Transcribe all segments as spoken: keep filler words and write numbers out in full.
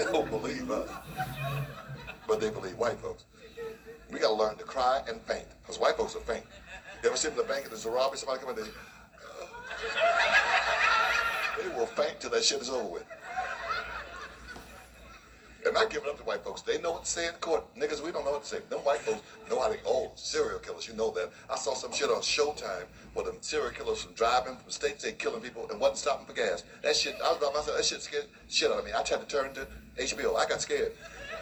don't believe us, but they believe white folks. We gotta learn to cry and faint, because white folks are faint. You ever sit in the bank and there's a robbery, somebody come in, they, uh, they will faint till that shit is over with. And not giving up to white folks. They know what to say in court. Niggas, we don't know what to say. Them white folks know how they, oh, serial killers, you know that. I saw some shit on Showtime where them serial killers from driving from state to state killing people and wasn't stopping for gas. That shit, I was by myself, that shit scared the shit out of me. I tried to turn to H B O. I got scared.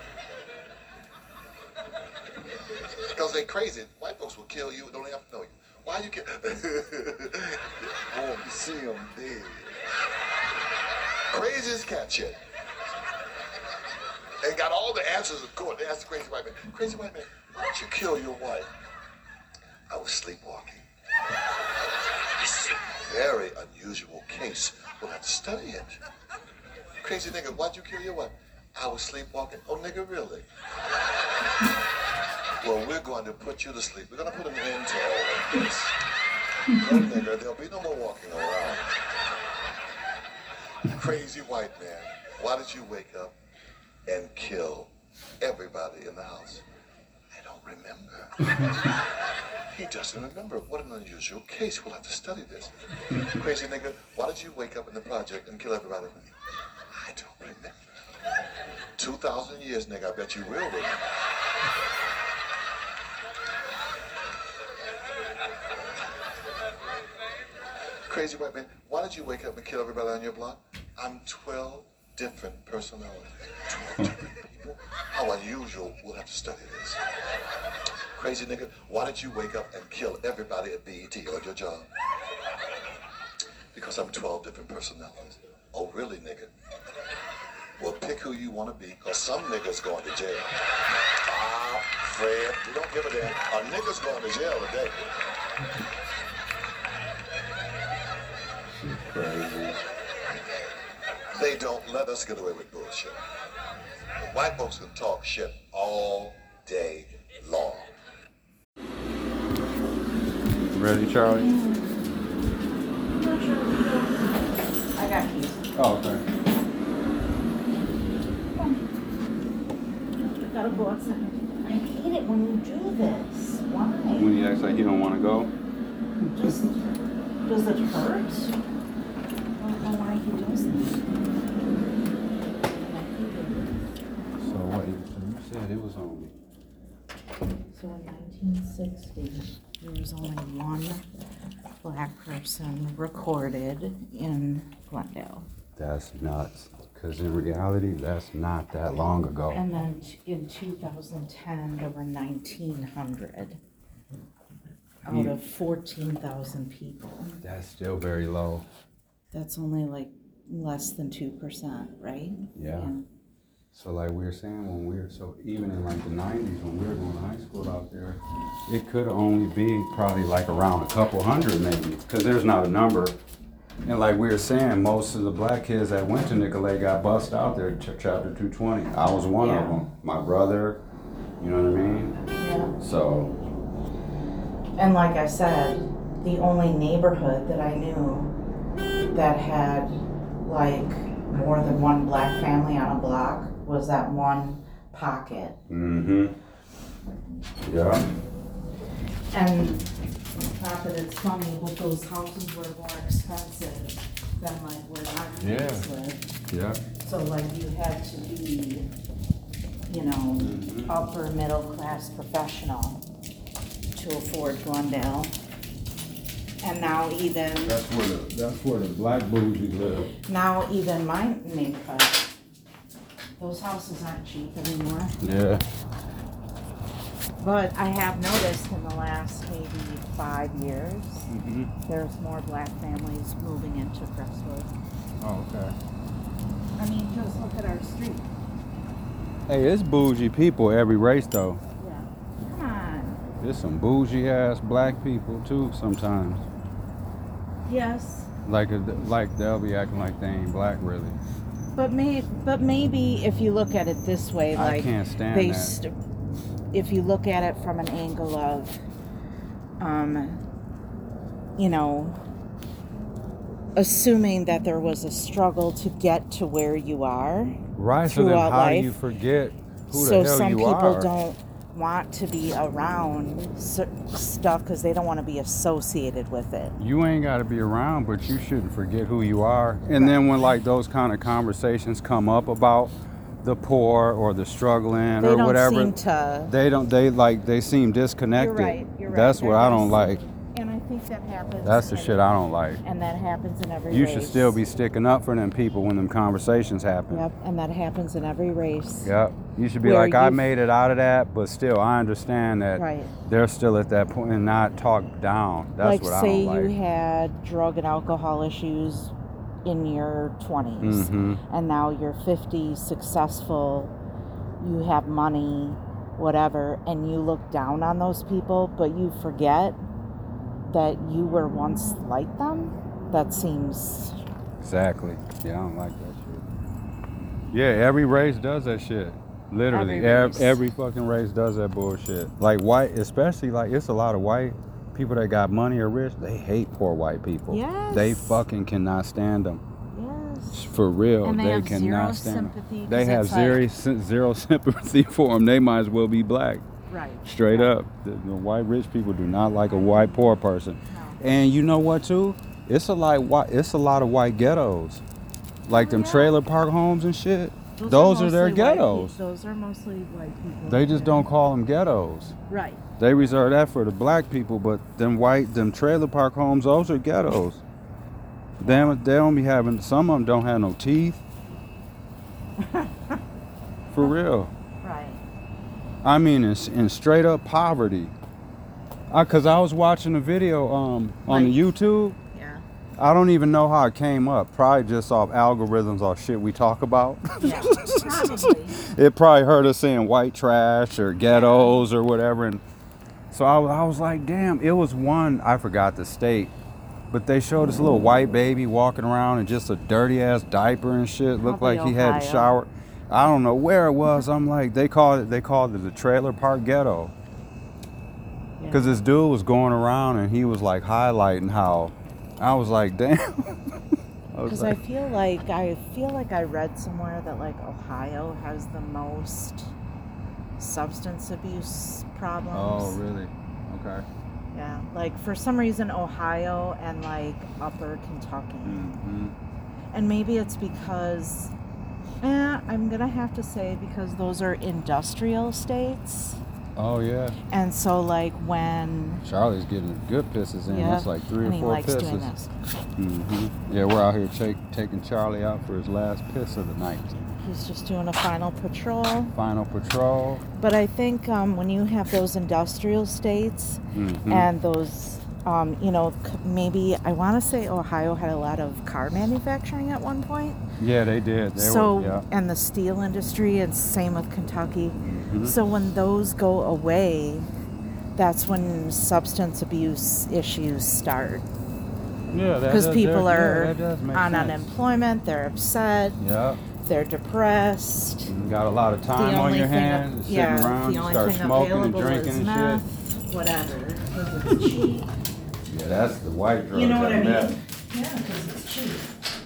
Because they crazy. White folks will kill you, don't even have to know you. Why you kill? Oh, you see them dead. Crazy as cat shit. And got all the answers in court. They asked the crazy white man, crazy white man, why did you kill your wife? I was sleepwalking. This is a very unusual case. We'll have to study it. Crazy nigga, why'd you kill your wife? I was sleepwalking. Oh, nigga, really? Well, we're going to put you to sleep. We're going to put an end to all of this. No, nigga, there'll be no more walking around. Crazy white man, why did you wake up and kill everybody in the house? I don't remember. He doesn't remember. What an unusual case. We'll have to study this. Crazy nigga, why did you wake up in the project and kill everybody? I don't remember. Two thousand years, nigga, I bet you will remember. Crazy white man, why did you wake up and kill everybody on your block? I'm twelve different personalities. twelve different people? How unusual. We'll have to study this. Crazy nigga, why did you wake up and kill everybody at B E T or your job? Because I'm twelve different personalities. Oh, really, nigga? Well, pick who you want to be, because some niggas going to jail. Ah, Fred, we don't give a damn. A nigga's going to jail today. Crazy. They don't let us get away with bullshit. White folks can talk shit all day long. Ready, Charlie? I got keys. Oh, okay. I gotta go outside. I hate it when you do this. Why? When he acts like he don't want to go? Just, does it hurt? I don't know why he does this. So what? You said it was only. So in nineteen sixty, there was only one black person recorded in Glendale. That's nuts. Because in reality, that's not that long ago. And then t- in two thousand ten, there were nineteen hundred out Yeah. of fourteen thousand people. That's still very low. That's only like less than two percent, right? Yeah. So like we were saying, when we were, so even in like the nineties, when we were going to high school out there, it could only be probably like around a couple hundred maybe, because there's not a number. And like we were saying, most of the black kids that went to Nicolay got bussed out there, ch- chapter two twenty. I was one Yeah. of them. My brother, you know what I mean? Yeah. So, And like I said, the only neighborhood that I knew that had like more than one black family on a block was that one pocket. mm-hmm. Yeah. And not that it's funny, but those houses were more expensive than like where our neighbors lived. Yeah. So like you had to be, you know, Mhm. upper middle class professional to afford Glendale. And now even, That's where the, that's where the black bougie live. now even my neighborhood, those houses aren't cheap anymore. Yeah. But I have noticed in the last maybe five years, Mm-hmm. there's more black families moving into Crestwood. Oh, okay. I mean, just look at our street. Hey, it's bougie people every race though. Yeah. Come on. There's some bougie ass black people too sometimes. Yes. Like a, like they'll be acting like they ain't black really. But may, but maybe if you look at it this way, I like can't stand they, that. st- if you look at it from an angle of, um, you know, assuming that there was a struggle to get to where you are, Right. So then throughout how life. do you forget who So the hell some you people are? don't want to be around certain stuff because they don't want to be associated with it. You ain't got to be around, but you shouldn't forget who you are. And then when like those kind of conversations come up about the poor or the struggling They or don't whatever, seem to. they don't. They like they seem disconnected. You're right. You're right. That's what They're I don't just- like. And I think that happens. That's the in- shit I don't like. And that happens in every You race. should still be sticking up for them people when them conversations happen. Yep, and that happens in every race. Yep. You should be Where like, I you've- made it out of that, but still, I understand that Right. they're still at that point and not talked down. That's Like, what I say don't like. you had drug and alcohol issues in your twenties, hmm and now you're fifty, successful, you have money, whatever, and you look down on those people, but you forget that you were once like them. That seems. Exactly. Yeah, I don't like that shit. Yeah, every race does that shit. Literally, Every every, race. every fucking race does that bullshit. Like white, especially like it's a lot of white people that got money or rich. They hate poor white people. Yes. They fucking cannot stand them. Yes. For real, And they they have cannot zero stand sympathy, them. They 'cause have it's zero, like- sy- zero sympathy for them. They might as well be black. Right. Straight Right. up, the, the white rich people do not like a white poor person. No. And you know what too? It's a lot white. It's a lot of white ghettos, like them yeah. trailer park homes and shit. Those are their mostly white ghettos. pe- Those are mostly white people. They just don't call them ghettos. Right. They reserve that for the black people, but them white, them trailer park homes, those are ghettos. Them, they don't be having. Some of them don't have no teeth. For real. Right. I mean, in, in straight up poverty. I, Cause I was watching a video um on the Like- YouTube. Yeah. I don't even know how it came up. Probably just off algorithms or shit we talk about. Yeah. Probably. It probably heard us saying white trash or ghettos or whatever. And so I, was- I was like, damn, it was one, I forgot the state, but they showed this little white baby walking around in just a dirty ass diaper and shit. Looked Probably like he hadn't Ohio. showered. I don't know where it was. I'm like, they called it, they called it the trailer park ghetto. Yeah. Cause this dude was going around and he was like highlighting how, I was like, damn. I was Because like, I feel like I feel like I read somewhere that like Ohio has the most substance abuse problems. oh, really? Okay. Yeah. Like for some reason Ohio and like Upper Kentucky. Mm-hmm. And maybe it's because eh, I'm gonna have to say because those are industrial states. Oh, yeah. And so like when Charlie's getting good pisses in. yeah, That's like three and or he four likes pisses. doing this. hmm Yeah, we're out here take, taking Charlie out for his last piss of the night. He's just doing a final patrol. Final patrol. But I think um, when you have those industrial states hmm and those, um, you know, c- maybe I want to say Ohio had a lot of car manufacturing at one point. Yeah, they did. They so were, yeah. and the steel industry, and same with Kentucky. Mhm. So when those go away, that's when substance abuse issues start. Yeah, that Because does- people that- are yeah, that does make on sense. unemployment, they're upset, Yeah. they're depressed. You got a lot of time the on only your thing hands, av- sitting yeah, around, the you only start thing smoking and available drinking is and meth, whatever, because it's cheap. shit. Yeah, that's the white drug. You know what I that mean? meth. Yeah, because it's cheap.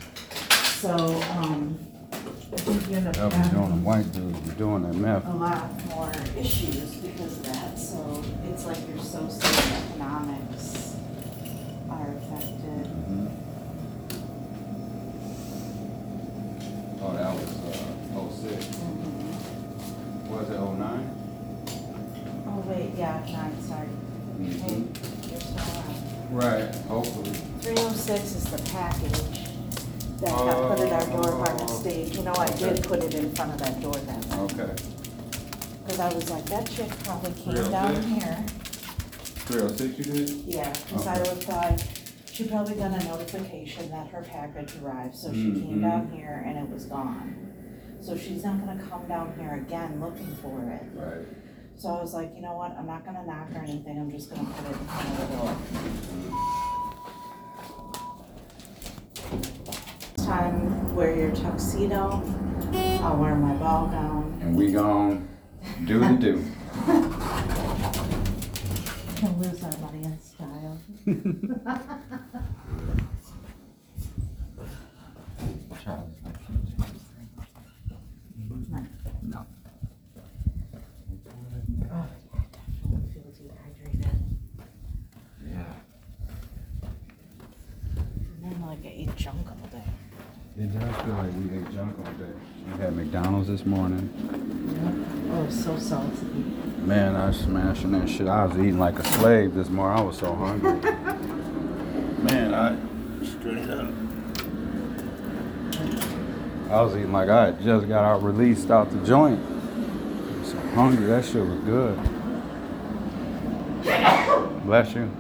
So, um, I think you end up They'll be doing having them white dudes, be doing that meth. a lot more issues because of that. So it's like your socioeconomics are affected. Mhm. Oh, that was uh, oh six. Was it oh nine? Oh wait, yeah, nine, sorry. Hey, Mhm. you're still on. Right, hopefully. three oh six is the package that got put at our door by Oh. mistake. You know, I did put it in front of that door that night. Okay. Because I was like, that chick probably came three oh down six? here. three oh six you did? Yeah, because I Okay. was like, she probably got a notification that her package arrived, so she came Mhm. down here and it was gone. So she's not gonna come down here again looking for it. Right. So I was like, you know what, I'm not gonna knock or anything, I'm just gonna put it in front of the door. Time, wear your tuxedo, I'll wear my ball gown. And we gon' do the do. Can lose our money in style. Oh, I definitely feel dehydrated. Yeah. And then like I ate junk all day. It does feel like we ate junk all day. We had McDonald's this morning. Yep. Oh, so salty. Man, I was smashing that shit. I was eating like a slave this morning. I was so hungry. Man, I straight up. I was eating like I had just got out released out the joint. I was so hungry. That shit was good. Bless you.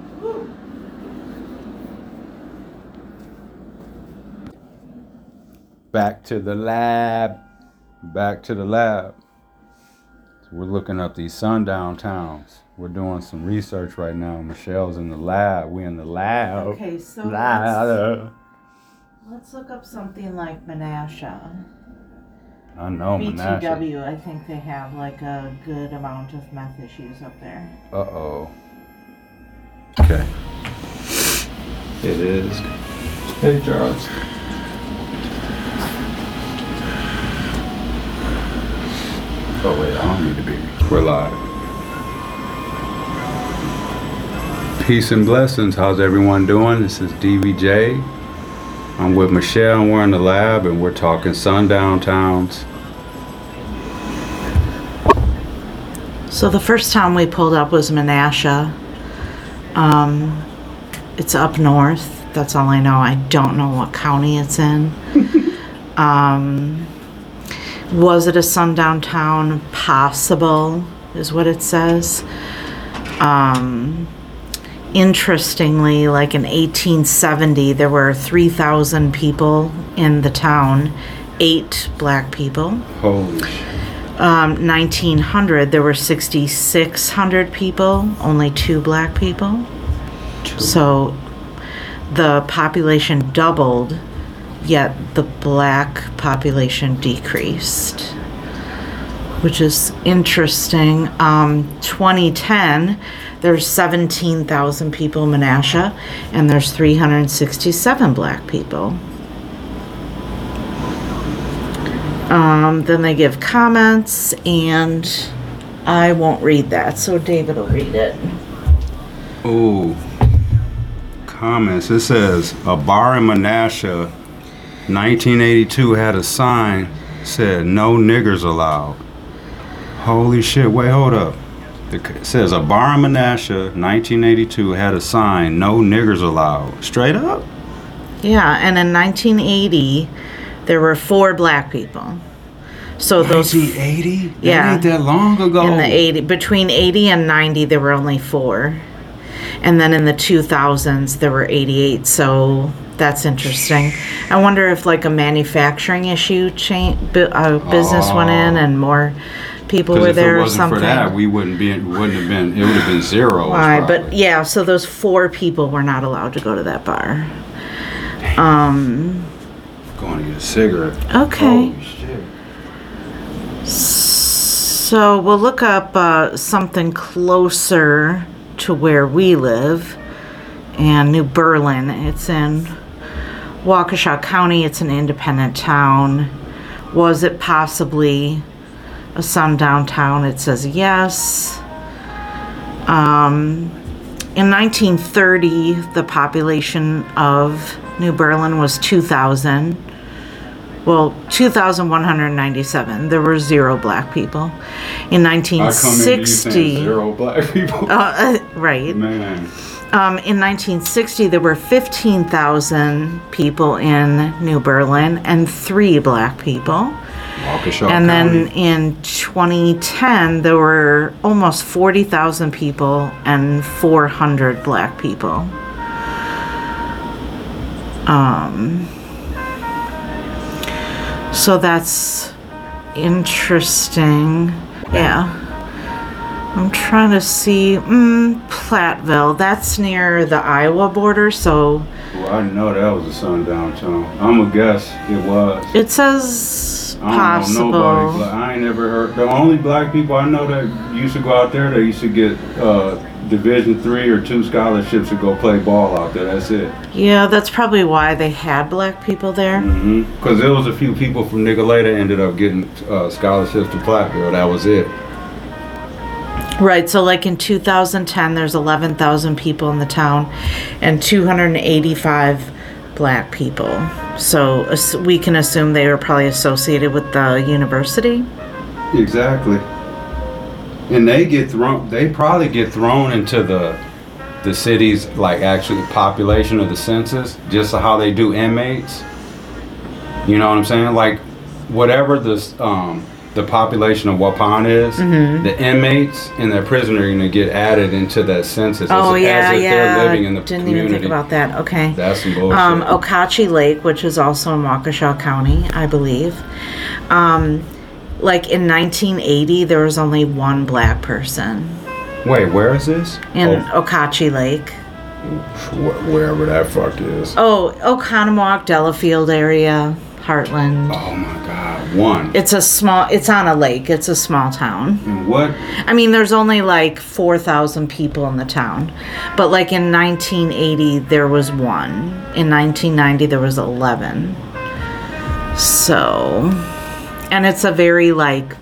Back to the lab. Back to the lab. So we're looking up these sundown towns. We're doing some research right now. Michelle's in the lab. We in the lab. Okay, so lab. let's, let's look up something like Menasha. I know, B T Menasha. W, I think they have like a good amount of meth issues up there. Uh-oh. Okay. It is. Hey, Charles. Oh, wait, I don't need to be. We're live. Peace and blessings. How's everyone doing? This is D V J. I'm with Michelle, and we're in the lab, and we're talking sundown towns. So the first town we pulled up was Menasha. Um, it's up north. That's all I know. I don't know what county it's in. um, was it a sundown town? Possible is what it says. Um, interestingly, like in eighteen seventy, there were three thousand people in the town, eight black people. Holy shit. Um, nineteen hundred, there were sixty-six hundred people, only two black people. Two. So the population doubled, yet the black population decreased, which is interesting. Um, twenty ten, there's seventeen thousand people in Menasha, and there's three hundred sixty-seven black people. Um, then they give comments, and I won't read that, so David will read it. Ooh. Comments. It says, a bar in Menasha, nineteen eighty-two, had a sign said, no niggers allowed. Holy shit, wait, hold up. It says, a bar in Menasha, nineteen eighty-two, had a sign, no niggers allowed. Straight up? Yeah, and in nineteen eighty, there were four black people. So those nineteen eighty? That yeah, ain't that long ago. in the eighty, between eighty and ninety, there were only four, and then in the two thousands, there were eighty-eight. So that's interesting. I wonder if like a manufacturing issue cha- bu- uh, business Oh. went in and more people were if there it or wasn't something. for that, we wouldn't be. Wouldn't have been. It would have been zero. Why? But probably. yeah, so those four people were not allowed to go to that bar. Um. Going to get a cigarette. Okay. Holy shit. So we'll look up uh, something closer to where we live, and New Berlin. It's in Waukesha County. It's an independent town. Was it possibly a sundown town? It says yes. Um, in nineteen thirty, the population of New Berlin was two thousand. Well, two thousand one hundred ninety-seven. There were zero black people. In nineteen sixty, zero black people. uh, right. Man. Um, in nineteen sixty, there were fifteen thousand people in New Berlin and three black people. Waukesha And then County. in twenty ten, there were almost forty thousand people and four hundred black people. Um, so that's interesting. Yeah. I'm trying to see, mm, Platteville. That's near the Iowa border, so Well, I didn't know that was a sundown town. I'm gonna guess it was. it says I don't possible. know nobody. But I ain't never heard. The only black people I know that used to go out there, they used to get uh, Division three or two scholarships to go play ball out there. That's it. Yeah, that's probably why they had black people there. Because there was a few people from Nicoleta ended up getting uh, scholarships to Platteville. That was it. Right, so like in two thousand ten, there's eleven thousand people in the town and two hundred eighty-five black people. So as- we can assume they were probably associated with the university. Exactly. And they get thrown. They probably get thrown into the the city's like actually population of the census, just how they do inmates. You know what I'm saying? Like whatever the um, the population of Waupun is, Mm-hmm. the inmates and their prisoners are going to get added into that census Oh as, yeah, as if yeah. they're living in the Didn't community. even think about that. Okay. That's some bullshit. Um, Okauchee Lake, which is also in Waukesha County, I believe. Um, like in nineteen eighty, there was only one black person Wait, where is this? in Okauchee Lake. Oh, wh- wherever that fuck is. Oh, Oconomowoc, Delafield area, Heartland. Oh my God, one. It's a small, it's on a lake. It's a small town. And what? I mean, there's only like four thousand people in the town. But like in nineteen eighty, there was one. In nineteen ninety, there was eleven. So, and it's a very like,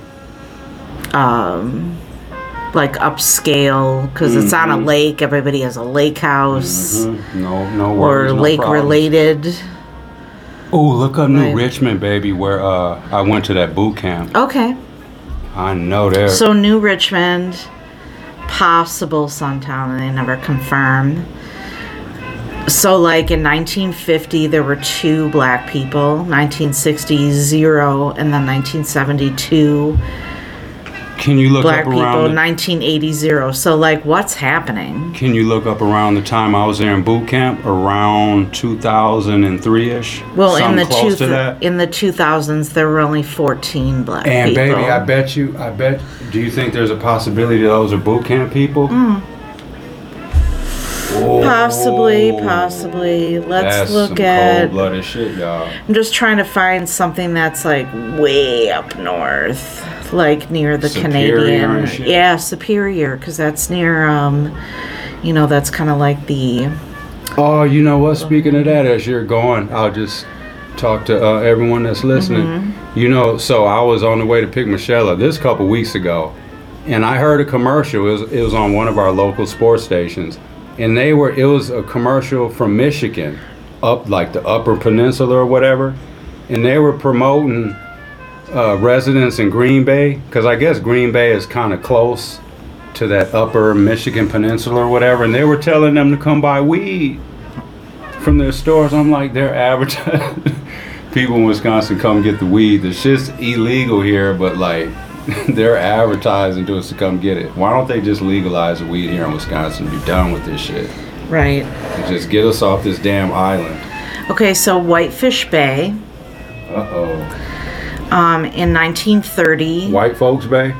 um, like upscale, because it's on a lake. Everybody has a lake house Mhm. No, no or worries, no lake problems. related. Oh, look up New Right. Richmond, baby, where uh I went to that boot camp. Okay. I know there. So New Richmond, possible Suntown, and they never confirmed. So like in nineteen fifty, there were two black people. nineteen sixty, zero, and then nineteen seventy-two Can you look black up people. around? The, nineteen eighty, zero. So like, what's happening? can you look up around the time I was there in boot camp, around two thousand three ish? Well, in the close two to that. in the two thousands, there were only fourteen black And people. baby, I bet you, I bet. Do you think there's a possibility those are boot camp people? Mm. Oh, Possibly, possibly. Let's That's look some at. cold-blooded shit, y'all. I'm just trying to find something that's like way up north, like near the Superior Canadian. and shit? Yeah, Superior, because that's near, um, you know, that's kind of like the. Oh, you know what? Speaking of that, as you're going, I'll just talk to uh, everyone that's listening. Mm-hmm. You know, so I was on the way to pick Michelle up this couple weeks ago, and I heard a commercial. It was, it was on one of our local sports stations, and they were. It was a commercial from Michigan, up like the Upper Peninsula or whatever, and they were promoting uh, residents in Green Bay, because I guess Green Bay is kind of close to that Upper Michigan Peninsula or whatever, and they were telling them to come buy weed from their stores. I'm like, they're advertising. People in Wisconsin come get the weed. The shit's illegal here, but like, they're advertising to us to come get it. Why don't they just legalize the weed here in Wisconsin and be done with this shit? Right. And just get us off this damn island. Okay, so Whitefish Bay, Uh-oh. um, in nineteen thirty. White folks bay?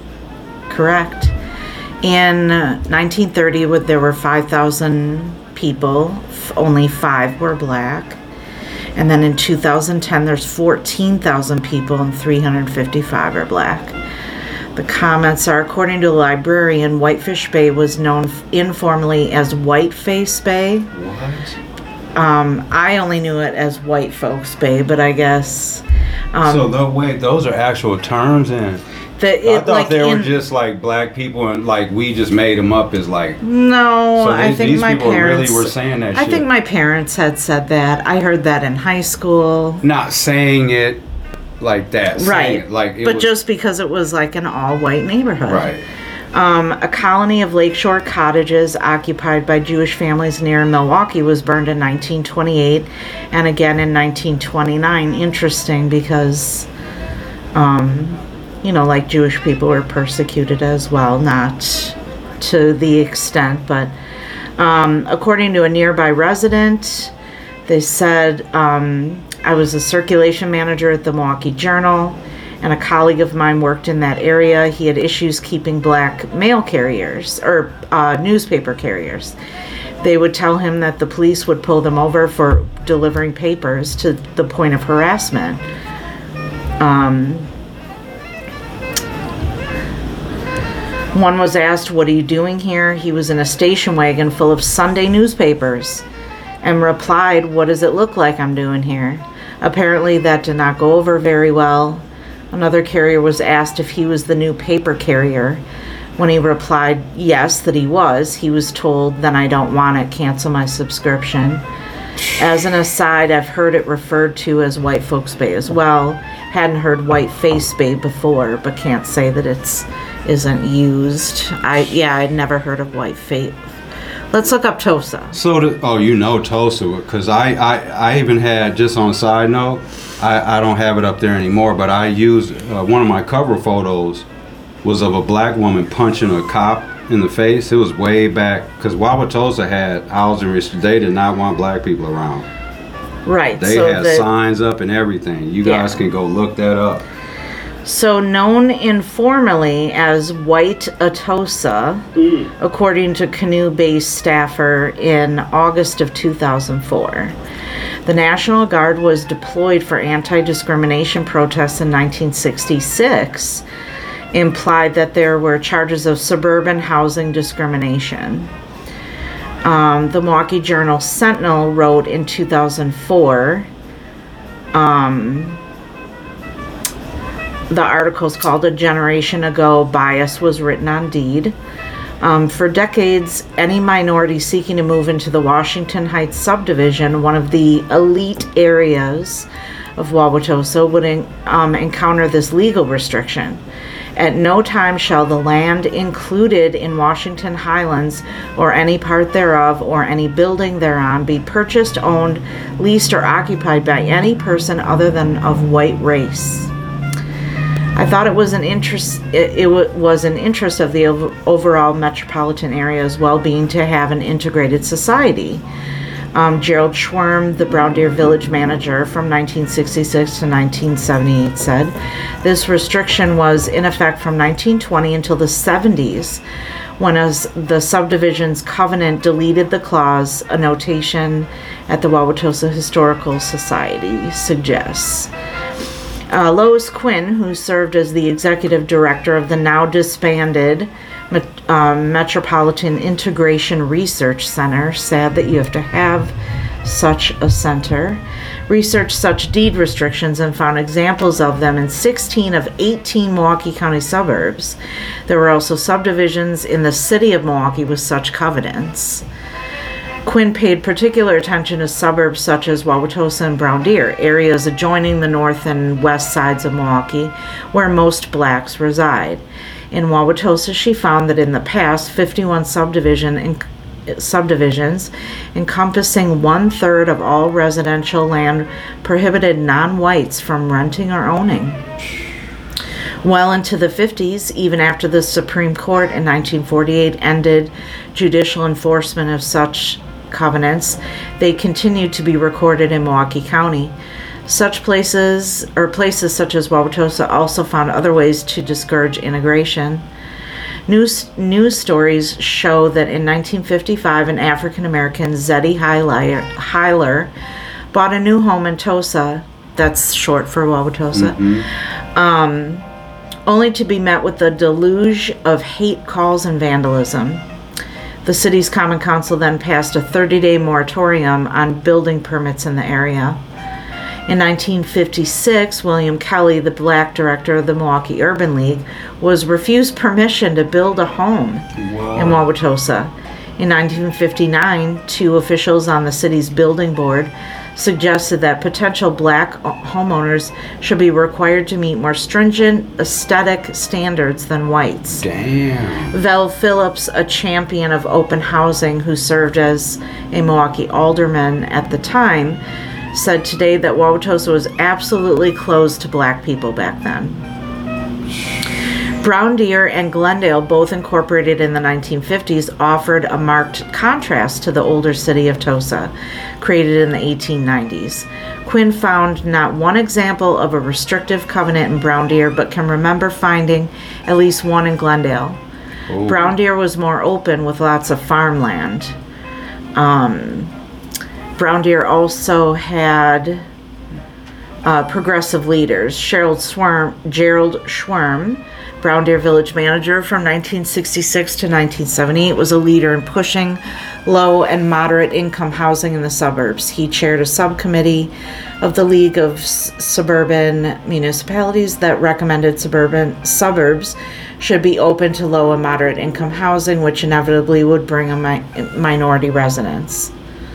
Correct. In uh, nineteen thirty, with there were five thousand people, f- only five were black. And then in two thousand ten, there's fourteen thousand people and three hundred fifty-five are black. The comments are, according to a librarian, Whitefish Bay was known f- informally as Whiteface Bay. What? Um, I only knew it as White Folks Bay, but I guess um, so, though, wait, those are actual terms and... that I it thought like they were in- just like black people and like we just made them up as like. No, So I these, think these my people parents. really were saying that I shit. think my parents had said that. I heard that in high school. Not saying it like that. saying Right. it like it but was, just because it was like an all-white neighborhood. right. Um, a colony of lakeshore cottages occupied by Jewish families near Milwaukee was burned in nineteen twenty-eight and again in nineteen twenty-nine. Interesting because, um, you know, like Jewish people were persecuted as well, not to the extent, but um, according to a nearby resident, they said, um, I was a circulation manager at the Milwaukee Journal, and a colleague of mine worked in that area. He had issues keeping black mail carriers or uh, newspaper carriers. They would tell him that the police would pull them over for delivering papers to the point of harassment. Um, One was asked, "What are you doing here?" He was in a station wagon full of Sunday newspapers and replied, "What does it look like I'm doing here?" Apparently that did not go over very well. Another carrier was asked if he was the new paper carrier. When he replied yes, that he was, he was told, "Then I don't want it, cancel my subscription." As an aside, I've heard it referred to as White Folks Bay as well. Hadn't heard White Face Bay before, but can't say that it's isn't used. I yeah, I'd never heard of White Face. Let's look up Tosa. So, the, oh, you know Tosa, because I, I, I even had, just on a side note, I, I don't have it up there anymore, but I used, uh, one of my cover photos was of a black woman punching a cop in the face. It was way back, because Wauwatosa had housing restrictions. They did not want black people around. Right. They so had the, signs up and everything. You Yeah. guys can go look that up. So known informally as White Atosa, Mm. according to canoe-based staffer in August of two thousand four. The National Guard was deployed for anti-discrimination protests in nineteen sixty-six, implied that there were charges of suburban housing discrimination. Um, the Milwaukee Journal Sentinel wrote in two thousand four, um, the article's called "A Generation Ago, Bias Was Written on Deed." Um, for decades, any minority seeking to move into the Washington Heights subdivision, one of the elite areas of Wauwatosa, would en- um, encounter this legal restriction. At no time shall the land included in Washington Highlands or any part thereof or any building thereon be purchased, owned, leased, or occupied by any person other than of white race. I thought it was an interest. It, it w- was an interest of the ov- overall metropolitan area's well-being to have an integrated society. Um, Gerald Schwerm, the Brown Deer Village manager from nineteen sixty-six to nineteen seventy-eight, said this restriction was in effect from nineteen twenty until the seventies, when as the subdivision's covenant deleted the clause. A notation at the Wauwatosa Historical Society suggests. Uh, Lois Quinn, who served as the executive director of the now disbanded Met- um, Metropolitan Integration Research Center, said that you have to have such a center, researched such deed restrictions and found examples of them in sixteen of eighteen Milwaukee County suburbs. There were also subdivisions in the city of Milwaukee with such covenants. Quinn paid particular attention to suburbs such as Wauwatosa and Brown Deer, areas adjoining the north and west sides of Milwaukee, where most blacks reside. In Wauwatosa, she found that in the past, fifty-one subdivision in, subdivisions encompassing one-third of all residential land prohibited non-whites from renting or owning. Well into the fifties, even after the Supreme Court in nineteen forty-eight ended judicial enforcement of such covenants, they continued to be recorded in Milwaukee County. Such places, or places such as Wauwatosa, also found other ways to discourage integration. News, news stories show that in nineteen fifty-five, an African-American, Zeddy Heiler, Heiler, bought a new home in Tosa, that's short for Wauwatosa, mm-hmm. um, only to be met with a deluge of hate calls and vandalism. The city's Common Council then passed a thirty-day moratorium on building permits in the area. In nineteen fifty-six, William Kelly, the black director of the Milwaukee Urban League, was refused permission to build a home Whoa. in Wauwatosa. In nineteen fifty-nine, two officials on the city's building board suggested that potential black homeowners should be required to meet more stringent aesthetic standards than whites. Damn. Vel Phillips, a champion of open housing who served as a Milwaukee alderman at the time, said today that Wauwatosa was absolutely closed to black people back then. Brown Deer and Glendale, both incorporated in the nineteen fifties, offered a marked contrast to the older city of Tosa, created in the eighteen nineties. Quinn found not one example of a restrictive covenant in Brown Deer, but can remember finding at least one in Glendale. Oh. Brown Deer was more open with lots of farmland. Um, Brown Deer also had uh, progressive leaders. Gerald Schwerm, Gerald Schwerm, Brown Deer Village manager from nineteen sixty-six to nineteen seventy-eight, was a leader in pushing low and moderate income housing in the suburbs. He chaired a subcommittee of the League of S- Suburban Municipalities that recommended suburban suburbs should be open to low and moderate income housing, which inevitably would bring a mi- minority residents.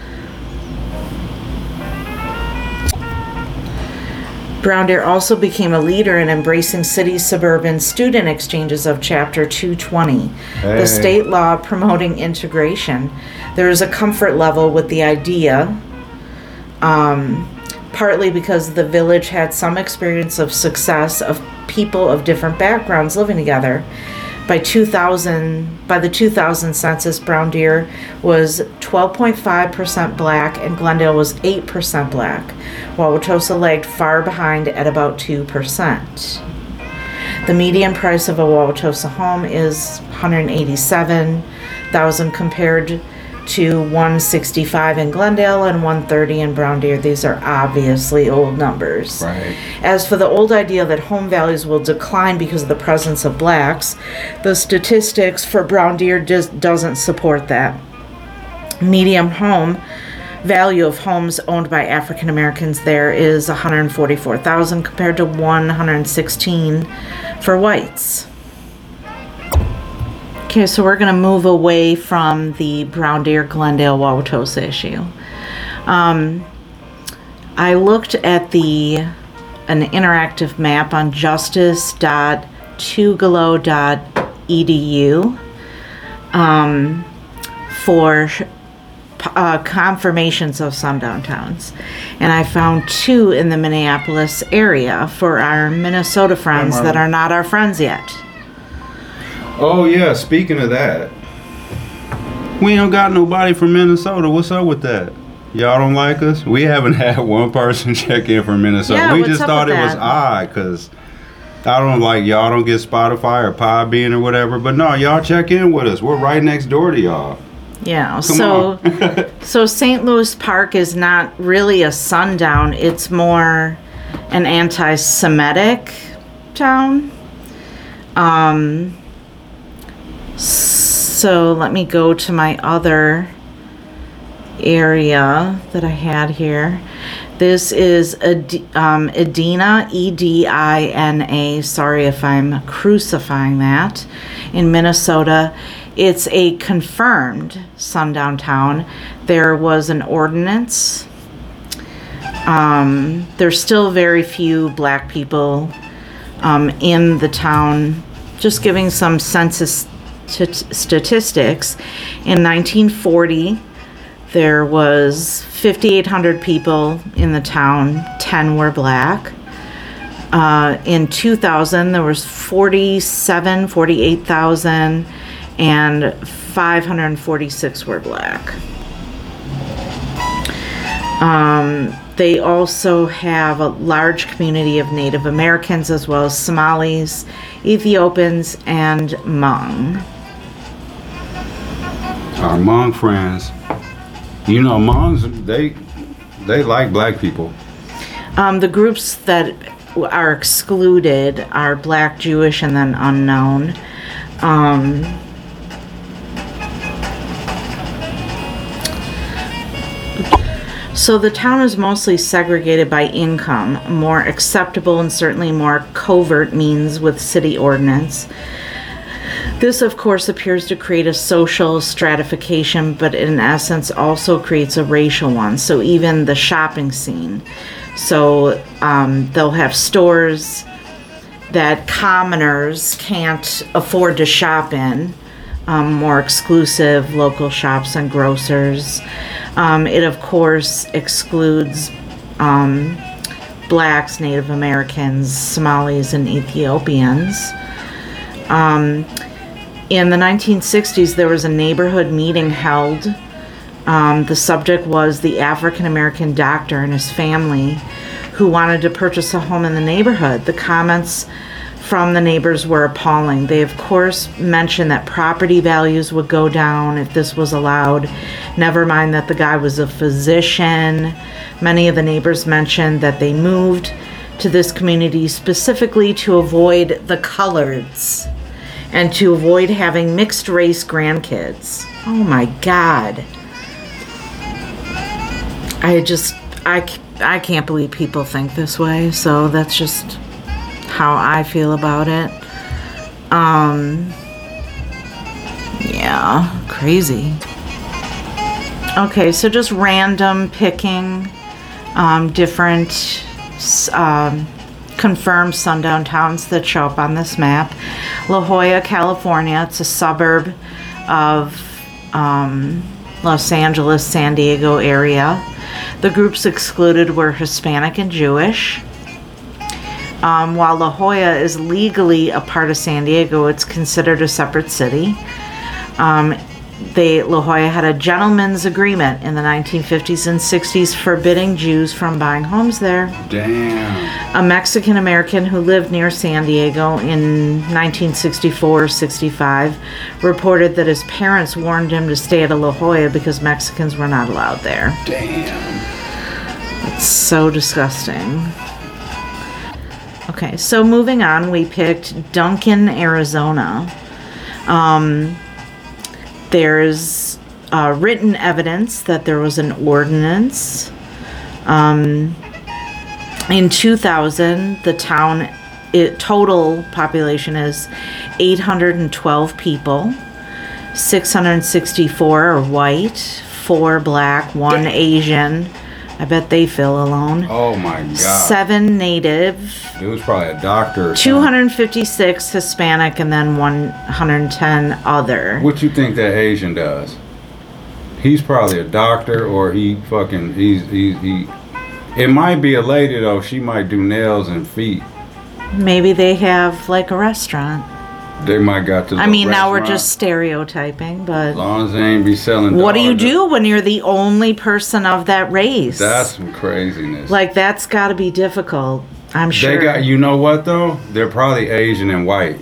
Brown Deer also became a leader in embracing city suburban student exchanges of Chapter two twenty, Hey. the state law promoting integration. There is a comfort level with the idea, um, partly because the village had some experience of success of people of different backgrounds living together. By two thousand, by the two thousand census, Brown Deer was twelve point five percent black and Glendale was eight percent black, while Wauwatosa lagged far behind at about two percent. The median price of a Wauwatosa home is one hundred eighty-seven thousand dollars compared to one hundred sixty-five thousand dollars in Glendale and one hundred thirty thousand dollars in Brown Deer. These are obviously old numbers. Right. As for the old idea that home values will decline because of the presence of blacks, the statistics for Brown Deer just doesn't support that. Median home value of homes owned by African Americans there is one hundred forty-four thousand dollars compared to one hundred sixteen thousand dollars for whites. Okay, so we're going to move away from the Brown Deer, Glendale, Wauwatosa issue. Um, I looked at the an interactive map on justice dot tugelo dot e d u um, for uh, confirmations of sundown towns, and I found two in the Minneapolis area for our Minnesota friends Marlon. that are not our friends yet. Oh yeah, speaking of that, we ain't got nobody from Minnesota. What's up with that? Y'all don't like us? We haven't had one person check in from Minnesota. Yeah, we what's just up thought it with was that? odd because I don't like y'all don't get Spotify or Podbean or whatever. But no, y'all check in with us. We're right next door to y'all. Yeah, Come so on. so Saint Louis Park is not really a sundown. It's more an anti-Semitic town. Um. So let me go to my other area that I had here. This is Ed- um, Edina, E D I N A. Sorry if I'm crucifying that. In Minnesota. It's a confirmed sundown town. There was an ordinance. Um, there's still very few black people um, in the town. Just giving some census t- statistics. In nineteen forty, there was fifty-eight hundred people in the town. ten were black. Uh, in two thousand, there was forty-seven, forty-eight thousand, and five hundred forty-six were black. Um, they also have a large community of Native Americans as well as Somalis, Ethiopians, and Hmong. Our Hmong friends, you know, Hmongs they they like black people. Um, the groups that are excluded are Black, Jewish, and then unknown. Um, So the town is mostly segregated by income, more acceptable and certainly more covert means with city ordinance. This, of course, appears to create a social stratification, but in essence also creates a racial one. So even the shopping scene. So um, they'll have stores that commoners can't afford to shop in, um, more exclusive local shops and grocers. Um, it, of course, excludes um, blacks, Native Americans, Somalis, and Ethiopians. Um, in the nineteen sixties, there was a neighborhood meeting held. Um, the subject was the African American doctor and his family who wanted to purchase a home in the neighborhood. The comments from the neighbors were appalling. They, of course, mentioned that property values would go down if this was allowed. Never mind that the guy was a physician. Many of the neighbors mentioned that they moved to this community specifically to avoid the coloreds and to avoid having mixed race grandkids. Oh my God. I just, I, I can't believe people think this way, so that's just how I feel about it. Um, yeah, crazy. Okay, so just random picking um, different um, confirmed sundown towns that show up on this map. La Jolla, California, it's a suburb of um, Los Angeles, San Diego area. The groups excluded were Hispanic and Jewish. Um, while La Jolla is legally a part of San Diego, it's considered a separate city. Um, they, La Jolla had a gentleman's agreement in the nineteen fifties and sixties forbidding Jews from buying homes there. Damn. A Mexican American who lived near San Diego in nineteen sixty-four sixty-five reported that his parents warned him to stay at a La Jolla because Mexicans were not allowed there. Damn. It's so disgusting. Okay, so moving on, we picked Duncan, Arizona. Um, there's uh, written evidence that there was an ordinance. Um, in two thousand, the town it, total population is eight hundred twelve people. six hundred sixty-four are white, four black, one Asian. I bet they feel alone. Oh my God. Seven native. It was probably a doctor or two hundred fifty-six Hispanic, and then one hundred ten other. What you think that Asian does? He's probably a doctor, or he fucking he's he he. It might be a lady though. She might do nails and feet. Maybe they have like a restaurant. They might got to. I mean, now we're just stereotyping, but As long as they ain't be selling. what do you dogs. do when you're the only person of that race? That's some craziness. Like, that's got to be difficult. I'm sure. They got. You know what though? They're probably Asian and white.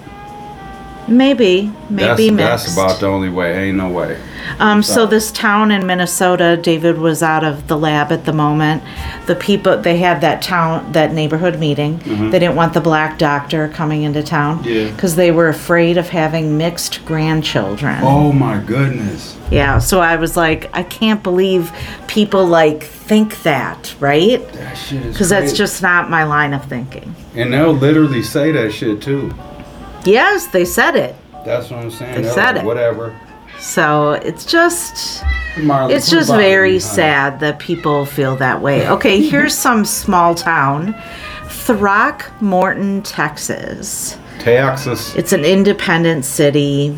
Maybe, maybe that's, mixed. That's about the only way. Ain't no way. Um, so this town in Minnesota, David was out of the lab at the moment. The people, they had that town, that neighborhood meeting. Mm-hmm. They didn't want the black doctor coming into town. Yeah. Because they were afraid of having mixed grandchildren. Oh my goodness. Yeah, so I was like, I can't believe people like think that, right? That shit is Because that's crazy. just not my line of thinking. And they'll literally say that shit too. Yes, they said it. That's what I'm saying. They They're said like, it. Whatever. So it's just, Marley, it's put a just bottle in, very honey. sad that people feel that way. Okay, here's some small town, Throckmorton, Texas. Texas. It's an independent city.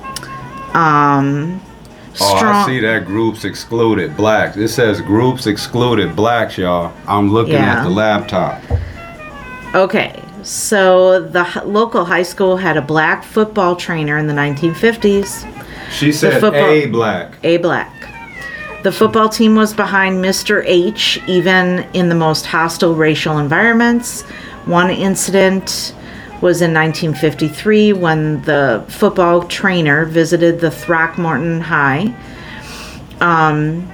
Um, Oh, strong. I see that groups excluded blacks. It says groups excluded blacks, y'all. I'm looking Yeah. at the laptop. Okay, so the h- local high school had a black football trainer in the nineteen fifties. She said football- a black. A black. The football team was behind Mister H, even in the most hostile racial environments. One incident was in nineteen fifty-three when the football trainer visited the Throckmorton High. Um,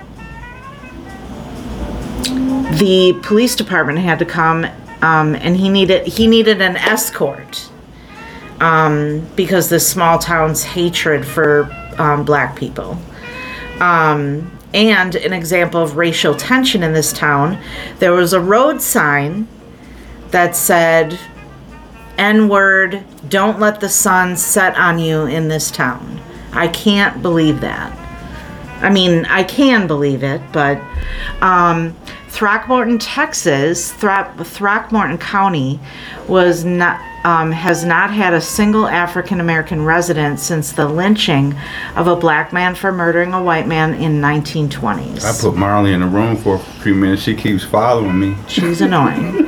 the police department had to come, um, and he needed he needed an escort um, because this small town's hatred for um, black people. Um, and an example of racial tension in this town, there was a road sign that said, N-word, don't let the sun set on you in this town. I can't believe that. I mean, I can believe it, but um, Throckmorton, Texas, Throck- Throckmorton County was not um, has not had a single African American resident since the lynching of a black man for murdering a white man in nineteen twenties. I put Marley in the room for a few minutes. She keeps following me. She's annoying.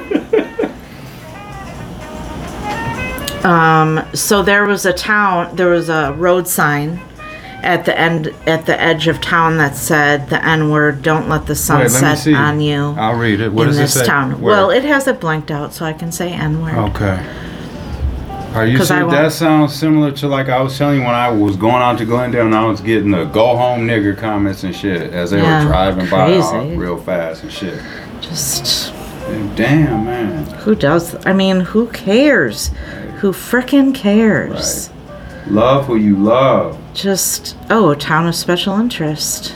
um, so there was a town, there was a road sign at the end, at the edge of town that said the N-word, don't let the sun Wait, let me set see. on you I'll read it. What in does this it say? town. Where? Well, it has it blanked out so I can say N-word. Okay. Are you 'Cause I serious? won't- That sounds similar to like I was telling you when I was going out to Glendale and I was getting the go home nigger comments and shit as they Yeah, were driving by crazy. all real fast and shit. Just Damn, man. who does? I mean, who cares? Who frickin' cares? Love who you love. Just oh, a town of special interest.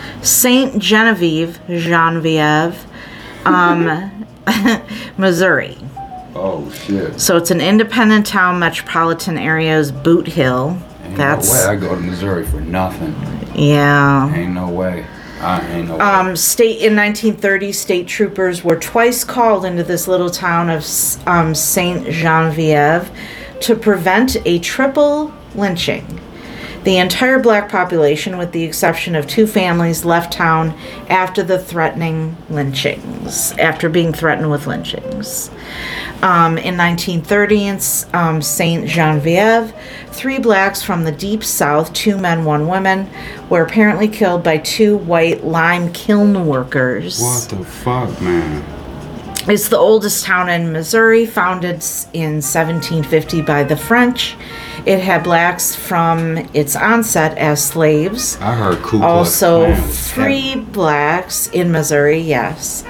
Saint Genevieve, Genevieve, um, Missouri. Oh shit. So it's an independent town. Metropolitan area is Boot Hill. Ain't That's no way I go to Missouri for nothing. yeah. Ain't no way. I ain't no way. Um, state in nineteen thirty, state troopers were twice called into this little town of um, Saint Genevieve to prevent a triple lynching. The entire black population, with the exception of two families, left town after the threatening lynchings, after being threatened with lynchings. Um, in nineteen thirty, in um, Saint Genevieve, three blacks from the deep south, two men, one woman, were apparently killed by two white lime kiln workers. What the fuck, man? It's the oldest town in Missouri, founded in seventeen fifty by the French. It had blacks from its onset as slaves. I heard Ku Klux Also, Klan was free heavy. blacks in Missouri, yes.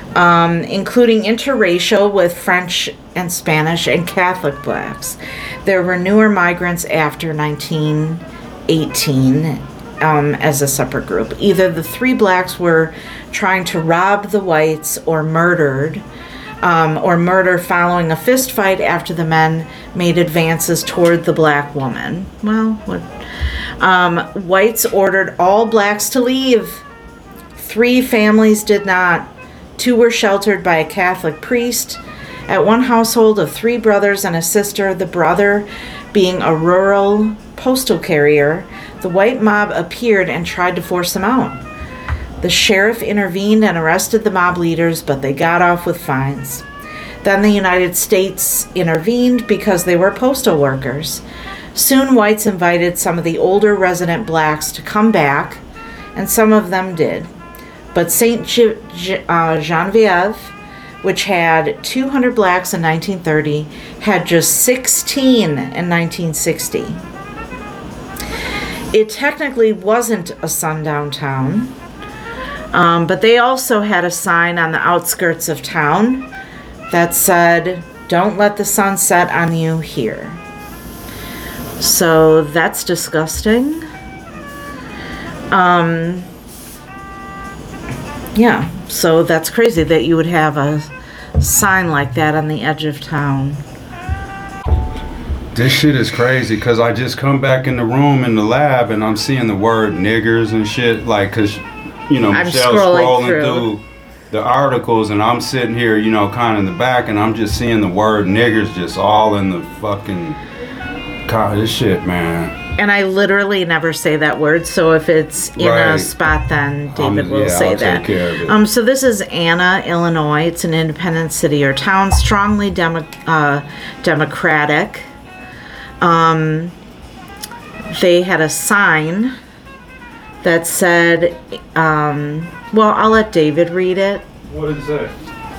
Um, including interracial with French and Spanish and Catholic blacks. There were newer migrants after nineteen eighteen um, as a separate group. Either the three blacks were trying to rob the whites or murdered, um, or murder following a fist fight after the men made advances toward the black woman. Well, what? Um, whites ordered all blacks to leave. Three families did not. Two were sheltered by a Catholic priest. At one household of three brothers and a sister, the brother being a rural postal carrier, the white mob appeared and tried to force them out. The sheriff intervened and arrested the mob leaders, but they got off with fines. Then the United States intervened because they were postal workers. Soon whites invited some of the older resident blacks to come back, and some of them did. But Saint Ge- Ge- uh, Genevieve, which had two hundred blacks in nineteen thirty, had just sixteen in nineteen sixty. It technically wasn't a sundown town, um, but they also had a sign on the outskirts of town that said, "Don't let the sun set on you here." So that's disgusting. Um... Yeah, so that's crazy that you would have a sign like that on the edge of town. This shit is crazy because I just come back in the room in the lab and I'm seeing the word niggers and shit. Like, because, you know, I'm Michelle's scrolling scrolling through. through the articles and I'm sitting here, you know, kind of in the back and I'm just seeing the word niggers just all in the fucking. God, this shit, man. And I literally never say that word, so if it's in Right. a spot, then David Um, will yeah, say I'll that. take care of it. Um, so this is Anna, Illinois. It's an independent city or town, strongly demo- uh, democratic. Um, they had a sign that said, um, well, I'll let David read it. What did it say?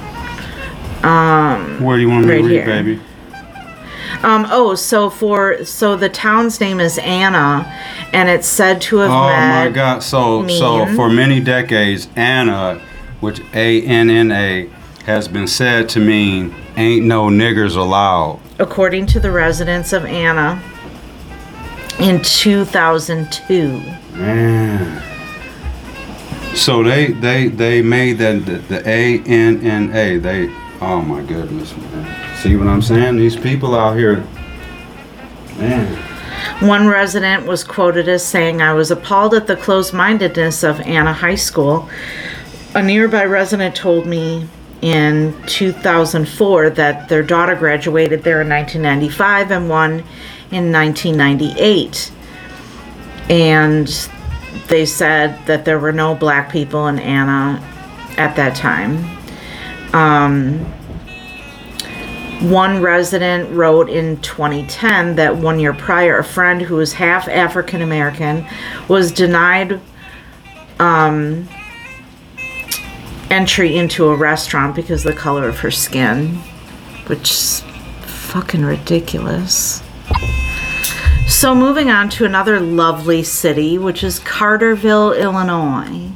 Um, Where do you want me right to read, here. baby? Um, oh, so for so the town's name is Anna, and it's said to have Oh met. my God! So so mean. for many decades, Anna, which A N N A, has been said to mean "ain't no niggers allowed." According to the residents of Anna, in two thousand two. Man. So they they they made that the, the A N N A. They oh my goodness, man. See what I'm saying? These people out here, man. One resident was quoted as saying, "I was appalled at the closed-mindedness of Anna High School. A nearby resident told me in two thousand four that their daughter graduated there in nineteen ninety-five and one in nineteen ninety-eight. And they said that there were no black people in Anna at that time. Um, one resident wrote in twenty ten that one year prior, a friend who was half African American was denied um, entry into a restaurant because of the color of her skin, which is fucking ridiculous. So moving on to another lovely city, which is Carterville, Illinois.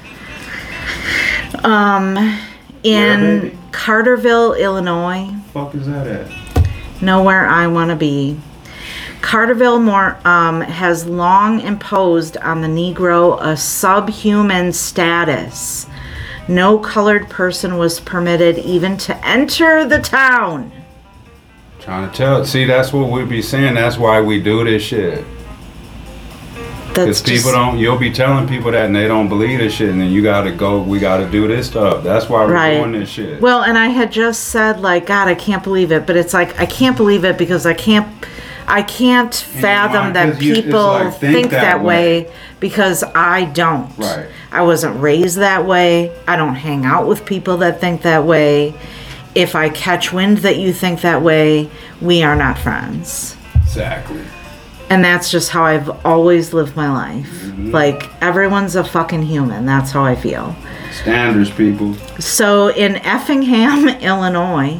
Um, in Where, baby? Carterville, Illinois. Fuck is that at? Nowhere I want to be. Carterville more, um, has long imposed on the Negro a subhuman status. No colored person was permitted even to enter the town. Trying to tell. See, that's what we be saying. That's why we do this shit. That's Because people just, don't, you'll be telling people that and they don't believe this shit, and then you gotta go, we gotta do this stuff. That's why we're Right. doing this shit. Well, and I had just said, like, God, I can't believe it, but it's like, I can't believe it because I can't, I can't fathom mind, that 'cause you- it's people like, think, think that, that way. way. because I don't. Right. I wasn't raised that way. I don't hang out with people that think that way. If I catch wind that you think that way, we are not friends. Exactly. And that's just how I've always lived my life. Mm-hmm. Like, everyone's a fucking human. That's how I feel. Standards, people. So in Effingham, Illinois,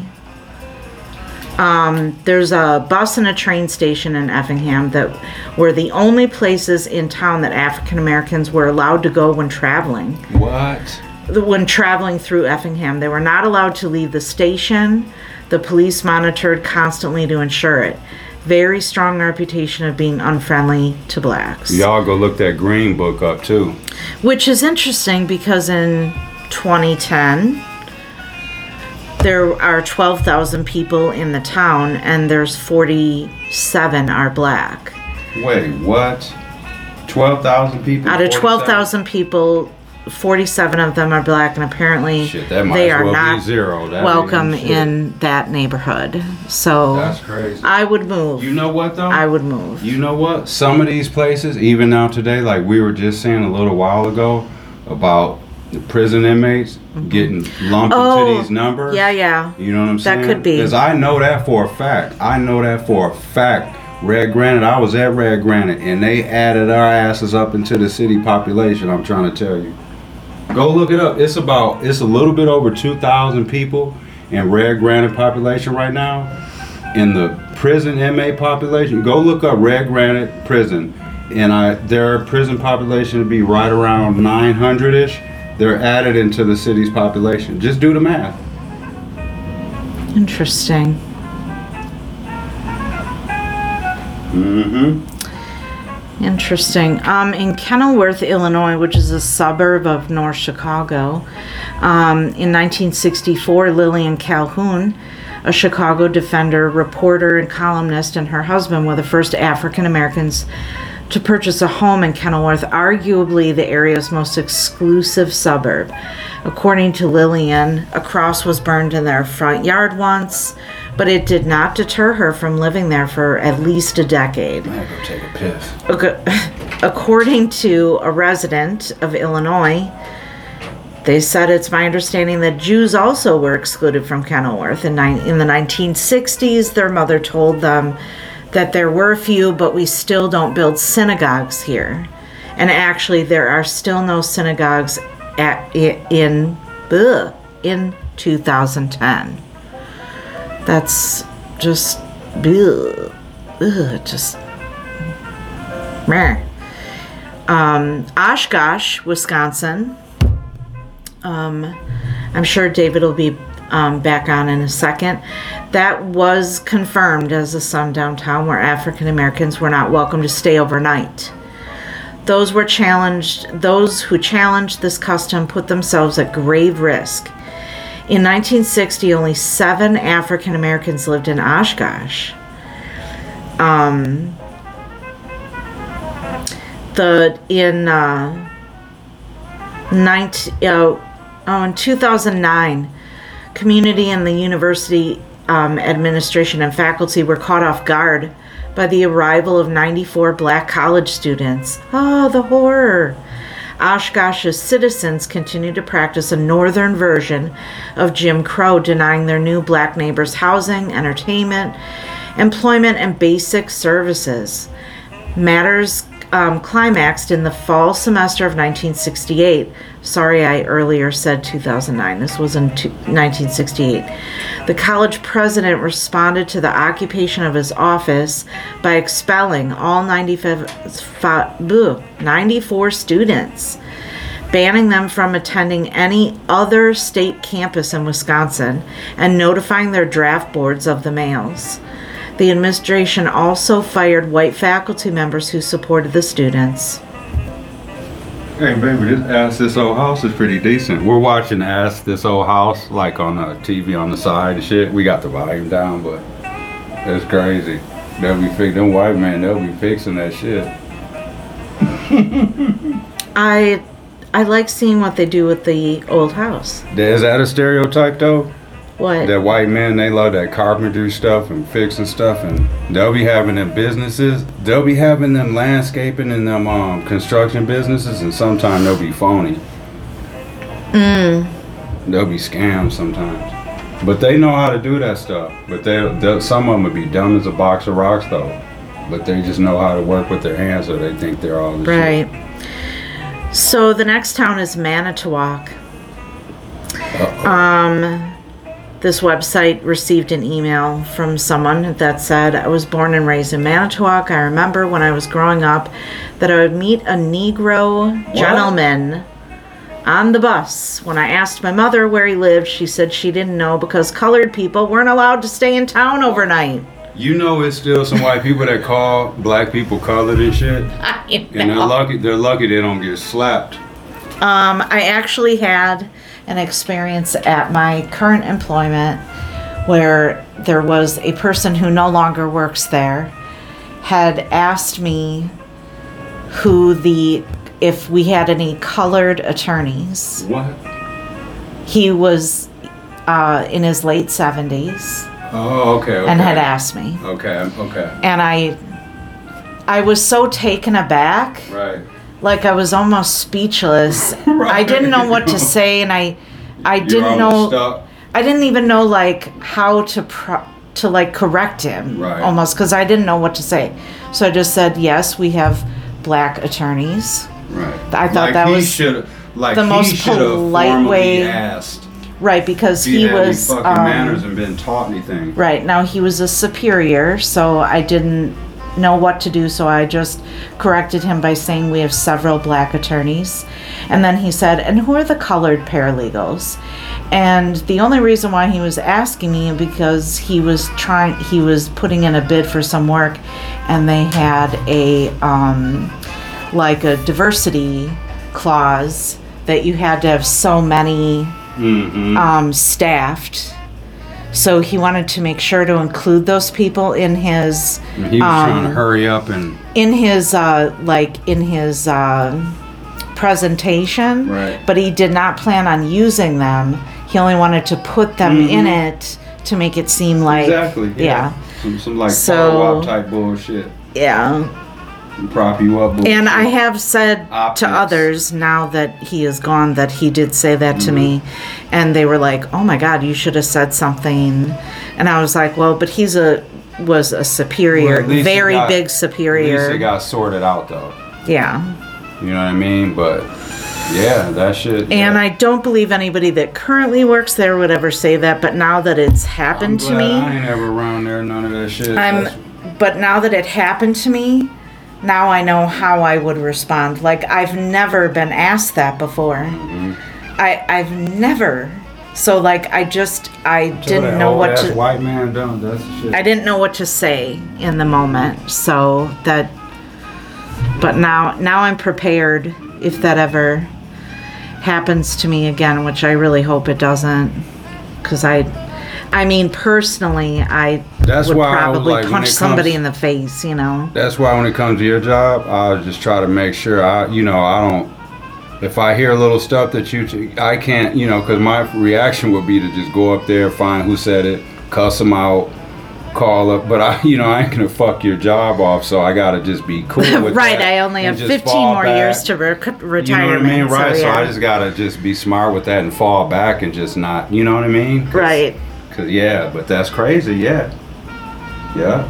um, there's a bus and a train station in Effingham that were the only places in town that African Americans were allowed to go when traveling. What? When traveling through Effingham, they were not allowed to leave the station. The police monitored constantly to ensure it. Very strong reputation of being unfriendly to blacks. Y'all go look that Green Book up too. Which is interesting because in twenty ten, there are twelve thousand people in the town and there's forty-seven are black. Wait, what? twelve thousand people? Out of forty-seven? twelve thousand people, forty-seven of them are black, and apparently Shit, that might they as are well be not zero. That welcome ain't shit. in that neighborhood. So That's crazy. I would move. You know what though? I would move. You know what? Some of these places, even now today, like we were just saying a little while ago about the prison inmates getting lumped Oh, into these numbers. yeah, yeah. You know what I'm That saying? could be. Because I know that for a fact. I know that for a fact. Red Granite, I was at Red Granite, and they added our asses up into the city population, I'm trying to tell you. Go look it up. It's about, it's a little bit over two thousand people in Red Granite population right now. In the prison inmate population, go look up Red Granite prison. And I, their prison population would be right around nine hundred-ish. They're added into the city's population. Just do the math. Interesting. Mm-hmm. Interesting. Um, in Kenilworth, Illinois, which is a suburb of North Chicago, um, in nineteen sixty-four, Lillian Calhoun, a Chicago Defender reporter and columnist, and her husband were the first African Americans to purchase a home in Kenilworth, arguably the area's most exclusive suburb. According to Lillian, a cross was burned in their front yard once, but it did not deter her from living there for at least a decade. I go take a piss. Okay. According to a resident of Illinois, they said, it's my understanding that Jews also were excluded from Kenilworth. In, ni- in the nineteen sixties, their mother told them that there were a few, but we still don't build synagogues here. And actually, there are still no synagogues at, in, ugh, in two thousand ten. That's just, ugh, ugh, just, meh. Um, Oshkosh, Wisconsin. Um, I'm sure David will be um, back on in a second. That was confirmed as a sundown town where African Americans were not welcome to stay overnight. Those were challenged. Those who challenged this custom put themselves at grave risk. In nineteen sixty, only seven African Americans lived in Oshkosh. Um, the in uh, nineteen, uh, oh, in two thousand nine, community and the university um, administration and faculty were caught off guard by the arrival of ninety-four black college students. Oh, the horror. Oshkosh's citizens continued to practice a northern version of Jim Crow, denying their new black neighbors housing, entertainment, employment, and basic services. Matters um, climaxed in the fall semester of nineteen sixty-eight Sorry, I earlier said two thousand nine. This was in two- nineteen sixty-eight. The college president responded to the occupation of his office by expelling all ninety-four students, banning them from attending any other state campus in Wisconsin, and notifying their draft boards of the males. The administration also fired white faculty members who supported the students. Hey baby, this Ask This Old House is pretty decent. We're watching Ask This Old House like on the T V on the side and shit. We got the volume down, but it's crazy. They'll be fixing them white men. They'll be fixing that shit. I I like seeing what they do with the old house. Is that a stereotype though? What? That white men, they love that carpentry stuff and fixing stuff, and they'll be having them businesses. They'll be having them landscaping and them um, construction businesses, and sometimes they'll be phony. Mm. They'll be scams sometimes. But they know how to do that stuff. But they, they'll, some of them would be dumb as a box of rocks though. But they just know how to work with their hands, so they think they're all the Right. shit. So the next town is Manitowoc. Uh-oh. Um, this website received an email from someone that said, I was born and raised in Manitowoc. I remember when I was growing up that I would meet a Negro gentleman on the bus. When I asked my mother where he lived, she said she didn't know because colored people weren't allowed to stay in town overnight. You know, it's still some white people that call black people colored and shit. I And they're lucky. They're lucky they don't get slapped. Um, I actually had an experience at my current employment where there was a person who no longer works there had asked me who the if we had any colored attorneys. What? He was uh, in his late seventies Oh, okay. okay. and had asked me, Okay. Okay. and I I was so taken aback. Right. Like I was almost speechless. Right. I didn't know what to say, and I, I You're didn't almost know. stuck. I didn't even know like how to pro- to like correct him. Right. Almost because I didn't know what to say. So I just said yes. We have black attorneys. Right. I thought like that he was should, like the he most should have polite formally way- asked Right, because if he, he had was any fucking um, manners and been taught anything. right now he was a superior, so I didn't know what to do, so I just corrected him by saying we have several black attorneys. And then he said, and who are the colored paralegals? And the only reason why he was asking me because he was trying he was putting in a bid for some work, and they had a um like a diversity clause that you had to have so many Mm-hmm. um staffed. So he wanted to make sure to include those people in his He was um, trying to hurry up and in his uh like in his uh presentation. Right. But he did not plan on using them. He only wanted to put them Mm-hmm. in it to make it seem like exactly. yeah. Some, some like So- follow up type bullshit. Yeah. Prop you up. Bullshit. And I have said Optics. to others now that he is gone that he did say that to Mm-hmm. me, and they were like, "Oh my God, you should have said something." And I was like, "Well, but he's a was a superior, Well, at least it very got- big At least superior." it got sorted out though. Yeah. You know what I mean? But yeah, that shit. And yeah. I don't believe anybody that currently works there would ever say that, but now that it's I'm happened to glad me, I ain't ever around there. None of that shit. I'm That's- but now that it happened to me, now I know how I would respond. Like I've never been asked that before. Mm-hmm. I I've never. So like I just I Tell didn't that know old what ass to white man done. That's the shit. I didn't know what to say in the moment. So that but now now I'm prepared if that ever happens to me again, which I really hope it doesn't, cuz I I mean personally I That's would why I was probably like, when punch it somebody comes- in the face, you know. That's why when it comes to your job, I just try to make sure I, you know, I don't. If I hear little stuff that you, I can't, you know, because my reaction would be to just go up there, find who said it, cuss them out, call up. But I, you know, I ain't gonna fuck your job off, so I gotta just be cool with Right, that I only and have just fifteen fall more back. years to re- You know retirement. what I mean, right? So, yeah. I just gotta just be smart with that and fall back and just not, you know what I mean? Right. Cause yeah, but that's crazy. Yeah, yeah.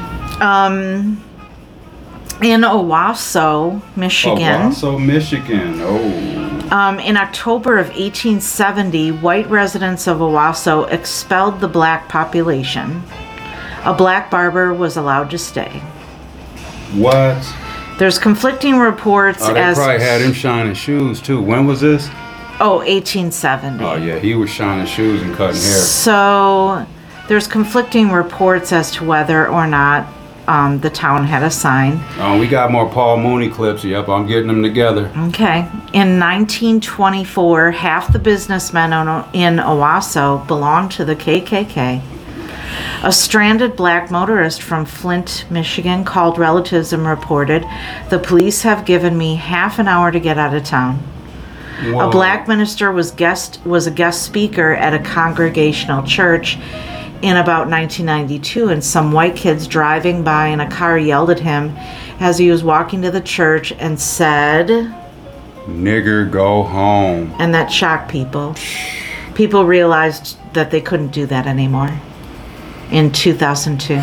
Um, in Owasso, Michigan. Owasso, Michigan. Oh. Um, in October of eighteen seventy, white residents of Owasso expelled the black population. A black barber was allowed to stay. What? There's conflicting reports Oh, they as probably had him shining shoes too. When was this? oh, eighteen seventy. Oh yeah, he was shining shoes and cutting hair. So there's conflicting reports as to whether or not um, the town had a sign. Oh, we got more Paul Mooney clips. Yep, I'm getting them together. Okay. In nineteen twenty-four, half the businessmen in Owasso belonged to the K K K. A stranded black motorist from Flint, Michigan called relatives and reported, "The police have given me half an hour to get out of town." Whoa. A black minister was guest was a guest speaker at a congregational church in about nineteen ninety-two, and some white kids driving by in a car yelled at him as he was walking to the church and said, "Nigger, go home." and that shocked people. People realized that they couldn't do that anymore in two thousand two.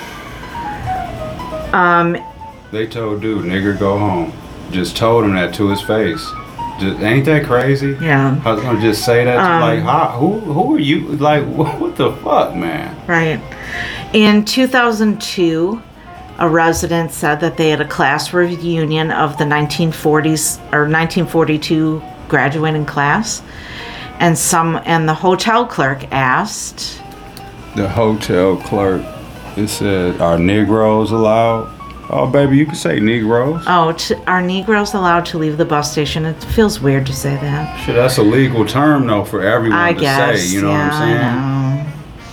Um, They told dude, "Nigger, go home." Just told him that to his face. Just, ain't that crazy? yeah, I was gonna just say that. To, Um, like, how, who, who are you? Like, what the fuck, man? right. In two thousand two, a resident said that they had a class reunion of the nineteen forties or nineteen forty-two graduating class, and some and the hotel clerk asked, The hotel clerk. It said, "Are Negroes allowed?" Oh, baby, you can say Negroes. "Oh, t- are Negroes allowed to leave the bus station?" It feels weird to say that. Shit, that's a legal term though for everyone I to guess. say. You know yeah, what I'm saying?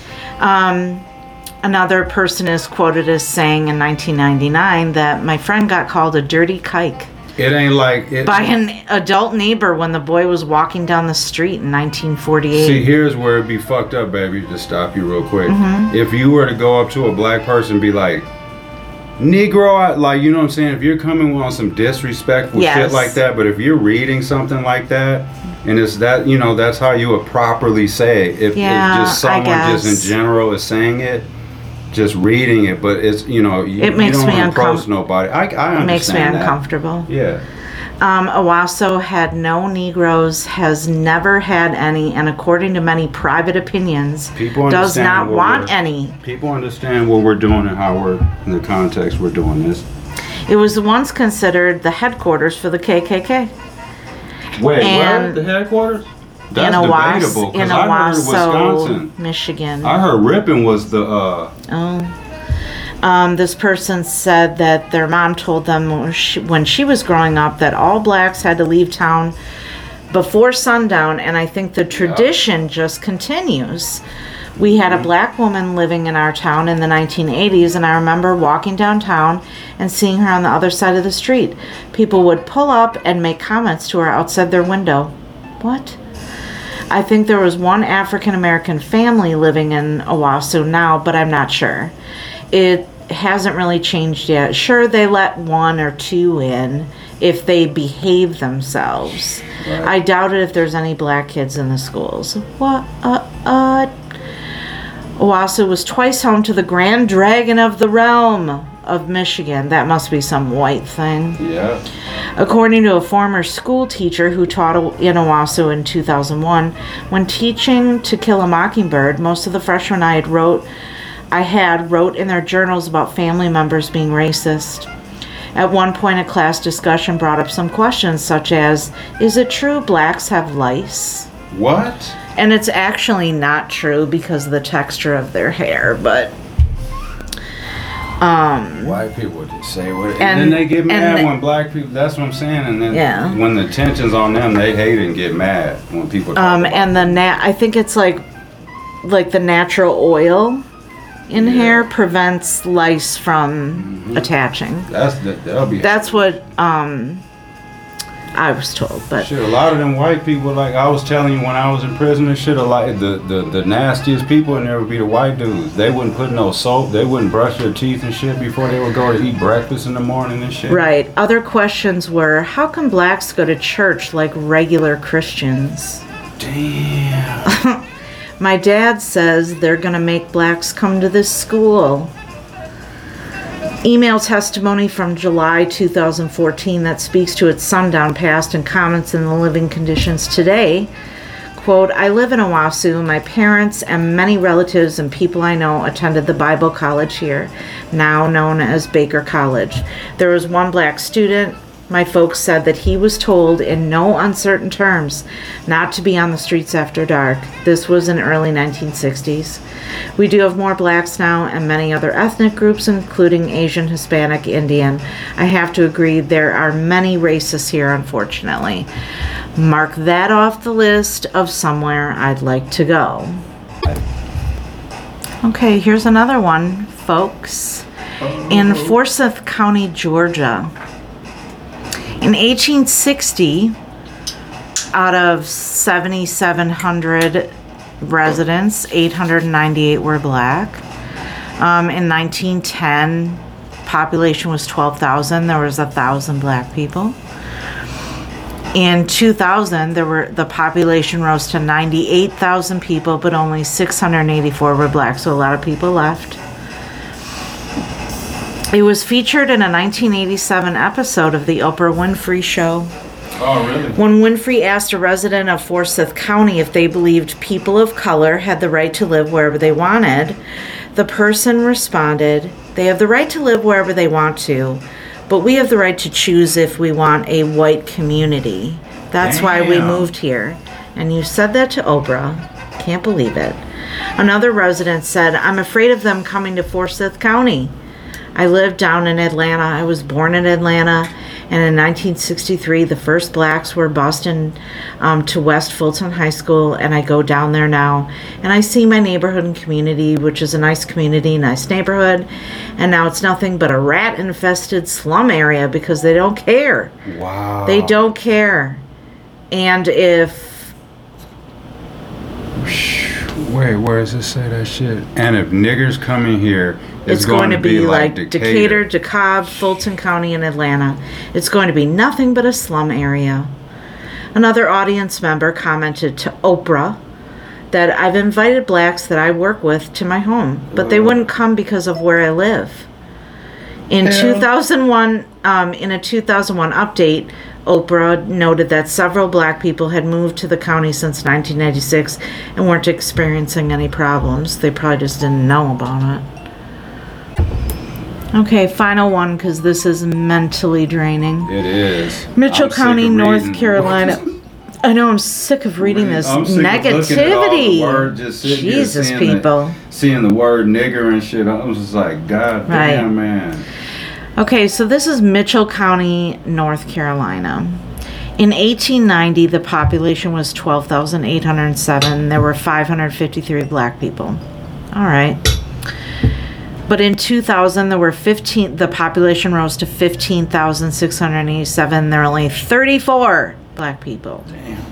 I know. Um, another person is quoted as saying in nineteen ninety-nine that my friend got called a dirty kike It ain't like it. by an adult neighbor when the boy was walking down the street in nineteen forty-eight. See, here's where it be fucked up, baby. To stop you real quick. Mm-hmm. If you were to go up to a black person and be like, "Negro," I- like, you know what I'm saying? If you're coming on some disrespectful Yes. shit like that, but if you're reading something like that, and it's that, you know, that's how you would properly say it. If, Yeah, if just I someone just guess. in general is saying it, just reading it, but it's, you know, you, It makes you don't me approach uncom- nobody. I, I understand It makes me that. uncomfortable. Yeah. Um, Owasso had no Negroes, has never had any, and according to many private opinions, People does understand not what want we're- any. People understand what we're doing and how we're, in the context we're doing this. It was once considered the headquarters for the K K K. Wait, And- where? The headquarters? That's in Owasso, debatable, in because I heard Owasso, Wisconsin. Michigan. I heard Ripon was the, uh, Oh. Um, this person said that their mom told them when she, when she was growing up that all blacks had to leave town before sundown, and I think the tradition just continues. We had a black woman living in our town in the nineteen eighties, and I remember walking downtown and seeing her on the other side of the street. People would pull up and make comments to her outside their window. What? I think there was one African American family living in Owasso now, but I'm not sure. It hasn't really changed yet. Sure, they let one or two in if they behave themselves. Right. I doubt it if there's any black kids in the schools. What? Uh, uh, Owasso was twice home to the Grand Dragon of the Realm of Michigan. That must be some white thing. yeah. According to a former school teacher who taught in Owasso in two thousand one, when teaching To Kill a Mockingbird, most of the freshmen I had wrote, I had wrote in their journals about family members being racist. At one point, a class discussion brought up some questions such as, "Is it true blacks have lice?" What? And it's actually not true because of the texture of their hair, but um White people just say what, and, And- then they get mad and- when black people. That's what I'm saying. And then Yeah. when the tension's on them, they hate it and get mad when people. Talk um about and the nat I think it's like like the natural oil in Yeah. hair prevents lice from Mhm. attaching. That's the, they'll be. That's what um I was told, but Shit, a lot of them white people, like I was telling you when I was in prison and shit, a lot, the, the, the nastiest people in there would be the white dudes. They wouldn't put no soap, they wouldn't brush their teeth and shit before they would go to eat breakfast in the morning and shit. right. Other questions were, how come blacks go to church like regular Christians? Damn. My dad says they're gonna make blacks come to this school. email testimony from July two thousand fourteen that speaks to its sundown past and comments on the living conditions today. Quote, I live in Owasso. My parents and many relatives and people I know attended the Bible College here, now known as Baker College. There was one black student. My folks said that he was told in no uncertain terms not to be on the streets after dark. This was in early nineteen sixties. We do have more blacks now and many other ethnic groups, including Asian, Hispanic, Indian. I have to agree there are many races here, unfortunately. Mark that off the list of somewhere I'd like to go. Okay, here's another one, folks. In Forsyth County, Georgia. In eighteen sixty, out of seventy-seven hundred residents, eight hundred ninety-eight were black. Um, in nineteen ten, population was twelve thousand. There was one thousand black people. In two thousand, there were the population rose to ninety-eight thousand people, but only six hundred eighty-four were black, so a lot of people left. It was featured in a nineteen eighty-seven episode of the Oprah Winfrey Show. Oh, really? When Winfrey asked a resident of Forsyth County if they believed people of color had the right to live wherever they wanted, the person responded, they have the right to live wherever they want to, but we have the right to choose if we want a white community. That's Damn. why we moved here. And you said that to Oprah. Can't believe it. Another resident said, I'm afraid of them coming to Forsyth County. I lived down in Atlanta. I was born in Atlanta. And in nineteen sixty-three, the first blacks were bused in, um, to West Fulton High School, and I go down there now. And I see my neighborhood and community, which is a nice community, nice neighborhood. And now it's nothing but a rat-infested slum area because they don't care. Wow. They don't care. And if... Wait, where does it say that shit? And if niggers come in here, it's, It's going, going to be, be like Decatur. Decatur, DeKalb, Fulton County, and Atlanta. It's going to be nothing but a slum area. Another audience member commented to Oprah that I've invited blacks that I work with to my home, but they wouldn't come because of where I live. In Yeah. two thousand one, um, in a two thousand one update, Oprah noted that several black people had moved to the county since nineteen ninety-six and weren't experiencing any problems. They probably just didn't know about it. Okay, final one, because this is mentally draining. It is. Mitchell I'm sick County, of North reading- Carolina. I know, I'm sick of reading this I'm sick of looking at all the negativity. words, just sitting here Jesus, seeing people. The, seeing the word nigger and shit, I was just like, God Right. damn, man. Okay, so this is Mitchell County, North Carolina. In eighteen ninety, the population was twelve thousand eight hundred seven. There were five hundred fifty-three black people. All right. But in two thousand, there were fifteen, the population rose to fifteen thousand six hundred eighty-seven. There were only thirty-four black people.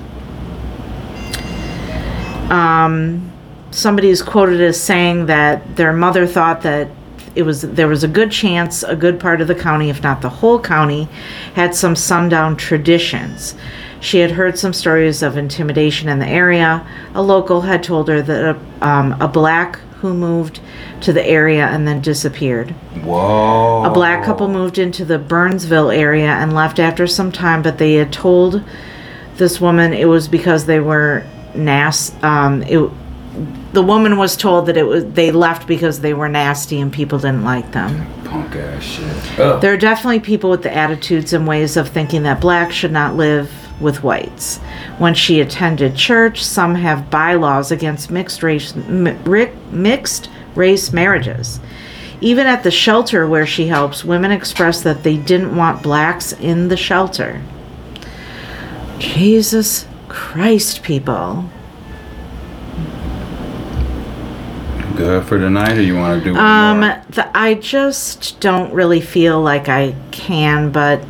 Damn. Um, somebody is quoted as saying that their mother thought that it was there was a good chance a good part of the county, if not the whole county, had some sundown traditions. She had heard some stories of intimidation in the area. A local had told her that a, um, a black who moved to the area and then disappeared. Whoa. A black couple moved into the Burnsville area and left after some time, but they had told this woman it was because they were nas. Um, it, the woman was told that it was they left because they were nasty and people didn't like them. Punk ass shit. Ugh. There are definitely people with the attitudes and ways of thinking that blacks should not live with whites. When she attended church, some have bylaws against mixed race mi- mixed race marriages. Even at the shelter where she helps, women expressed that they didn't want blacks in the shelter. Jesus Christ, people. Good for tonight, or you want to do one Um, more? the, I just don't really feel like I can, but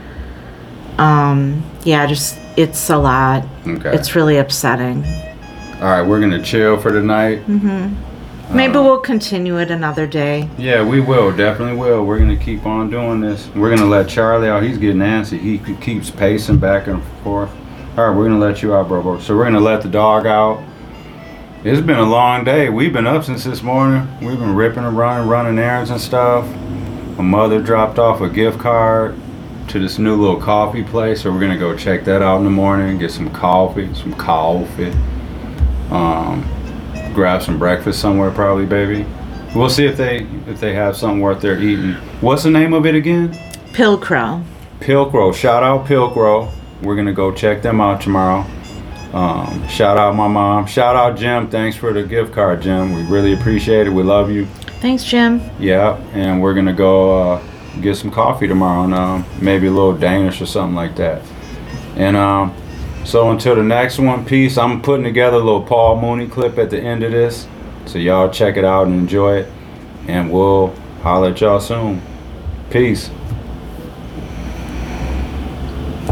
um, yeah, just it's a lot. Okay. It's really upsetting. All right, we're gonna chill for tonight. Mm-hmm. Maybe Uh, we'll continue it another day. Yeah, we will. Definitely will. We're gonna keep on doing this. We're gonna let Charlie out. He's getting antsy. He k- keeps pacing back and forth. All right, we're gonna let you out, bro. bro. So we're gonna let the dog out. It's been a long day. We've been up since this morning. We've been ripping and running, running errands and stuff. My mother dropped off a gift card to this new little coffee place, so we're gonna go check that out in the morning, get some coffee, some coffee, um, grab some breakfast somewhere probably, baby. We'll see if they if they have something worth their eating. What's the name of it again? Pilcrow. Pilcrow. Shout out Pilcrow. We're gonna go check them out tomorrow. Um, shout out my mom. Shout out Jim. Thanks for the gift card, Jim. We really appreciate it. We love you. Thanks, Jim. Yeah, and we're gonna go uh, get some coffee tomorrow, and um, maybe a little Danish or something like that. And um, so until the next one, peace. I'm putting together a little Paul Mooney clip at the end of this, so y'all check it out and enjoy it. And we'll holler at y'all soon. Peace.